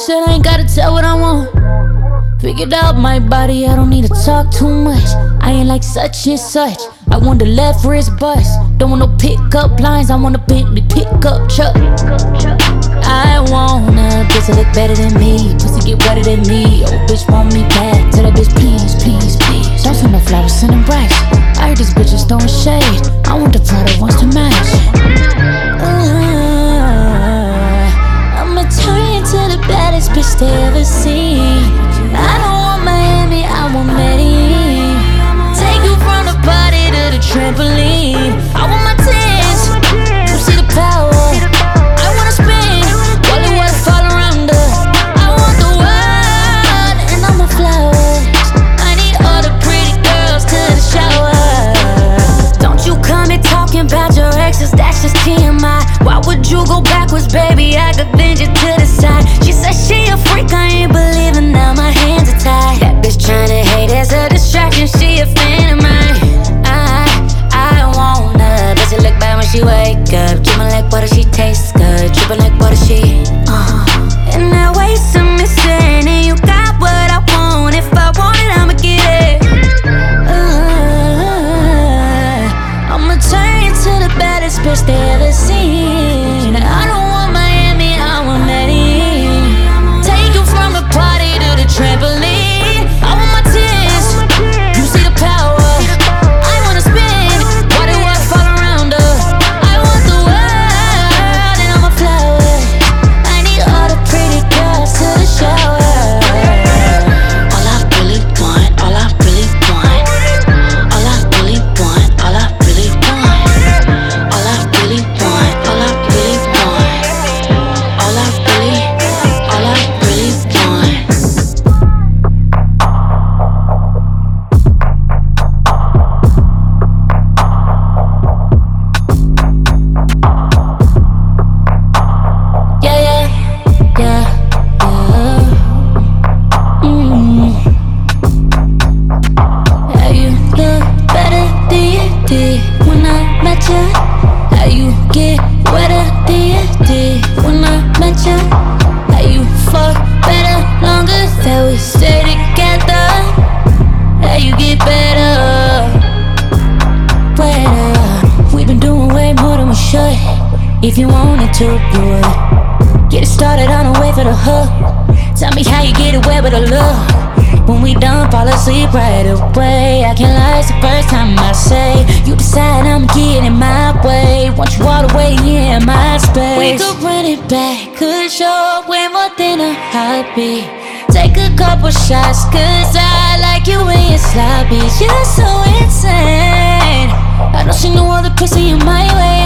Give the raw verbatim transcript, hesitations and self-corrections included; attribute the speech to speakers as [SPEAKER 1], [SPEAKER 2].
[SPEAKER 1] said I ain't gotta tell what I want. Figured out my body, I don't need to talk too much. I ain't like such and such. I want the left wrist bust. Don't want no pickup lines, I want a Bentley pickup truck. I want a bitch to look better than me, pussy get wetter than me. Oh, bitch want me back, tell that bitch please, please, please. Don't send no flowers, send them bright. I heard these bitches throwing shade, I want the Prada ones to match. uh, I'ma turn you into the baddest bitch they ever seen. I don't want Miami, I want Medellin. Take you from the party to the trampoline. I want my tits, you see the power. I wanna spin, while the water fall around us. I want the world, and all my flowers. I need all the pretty girls to the shower. Don't you come here talking about your exes, that's just T M I. Why would you go backwards, baby? I could bend you to the side. She said she a freak, I ain't believing, now my hands are tied. That bitch tryna hate as a distraction, she a fan of mine. I, I want her, bitch look bad when she wake up. Drippin' like butter, she tastes good. Drippin' like butter, she uh. And that waist of missing, and you got what I want. If I want it, I'ma get it. uh, I'ma turn you to the baddest bitch they ever seen. I don't want Miami, I want Medellin. Take you from the party to the trampoline. I want my tits, you see the power. I wanna spin, why the world fall around us. I want the world, and all my flowers. I need all the pretty girls to the shower. All I really want, all I really want, all I really want, all I really want, all I really want, all I really want, all I really, all I really want. Yeah, yeah, yeah, yeah. Mm. How you look better than you did when I met you. How you get wetter than you did when I met you. How you fuck better longer that we stay together. How you get better, better. We've been doing way more than we should. If you wanted to, you would. Get it started, I don't wait for the hook. Tell me how you get it wet with a look. When we done, fall asleep right away. I can't lie, it's the first time I say. You decide I'm getting my way. Want you all the way in my space. We could run it back, could show up way more than a hobby. Take a couple shots, cause I like you when you're sloppy. You're so insane, I don't see no other pussy in my way.